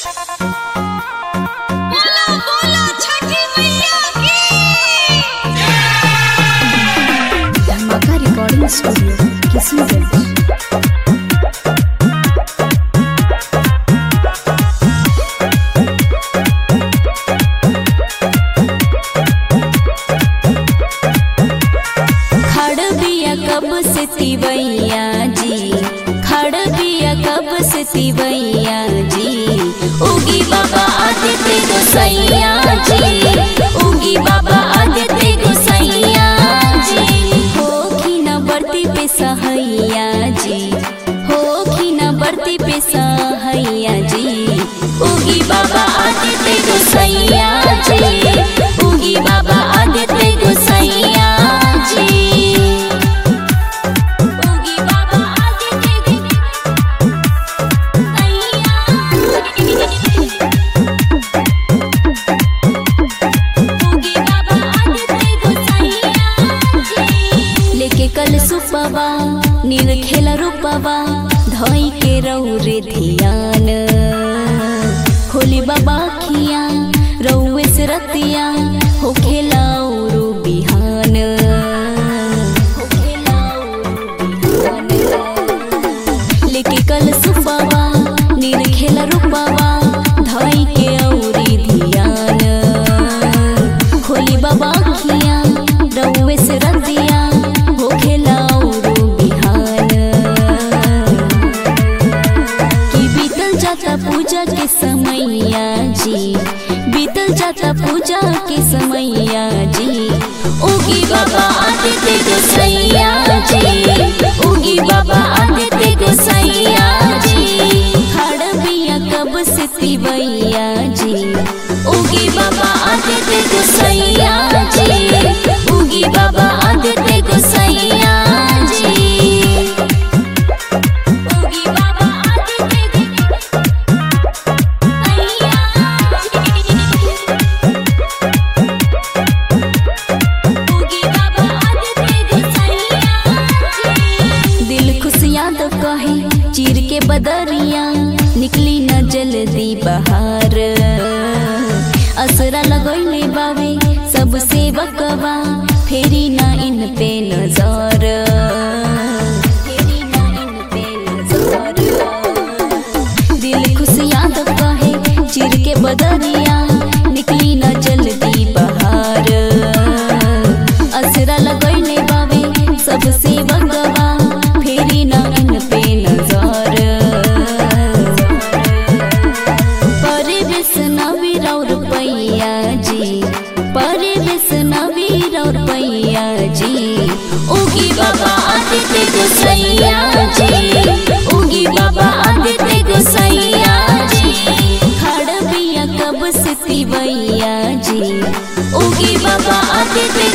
Studio Kishanganj. कब से तिवैया जी, खड़ बिया कब से तिवैया जी, उगी बाबा आदित्य गोसैया जी, उगी बाबा आदित्य गोसैया जी। होखी न बरती पे सहैया जी, होखी न बरती पे सहैया जी, उगी बाबा आदित्य गोसैया जी, उगी बाबा आदित्य गोसैया जी। कल सुपवा नील खेला रूपवा धोई के रौरे ध्यान, खोली बाबा खिया रौवे से रतिया हो खेला उरु बिहान, लेके कल सुपवा नील खेला रूपवा धोई के औरी ध्यान, खोली बाबा खिया रौवे से रतिया पूजा के समैया जी, बीतल जाता पूजा के समैया जी, उगी बाबा आदित्य गोसैया जी, उगी बाबा आदित्य गोसैया जी। खड़ बिया कब से तिवैया जी, उगी बाबा आदित्य गोसैया जी, उगी बाबा आदित्य गोसैया जी। कहे चीर के बदरिया निकली न जल्दी बाहर, असरा लगोइले बावे सब सेवकवा फेरी ना इन पे नजर, दिल खुशियां तो कहे चीर के बदरिया निकली न जल्दी बाहर, असरा लगोइले बावे सब सेवकवा फेरी ना इन पे नजर। परिवेश नवीर और पैया जी, परिवेश नवीर और पैया जी, उगी बाबा आदित्य गोसैया जी, उगी बाबा आदित्य गोसैया जी। खड़ बिया कब से तिवैया जी, उगी बाबा आदित्य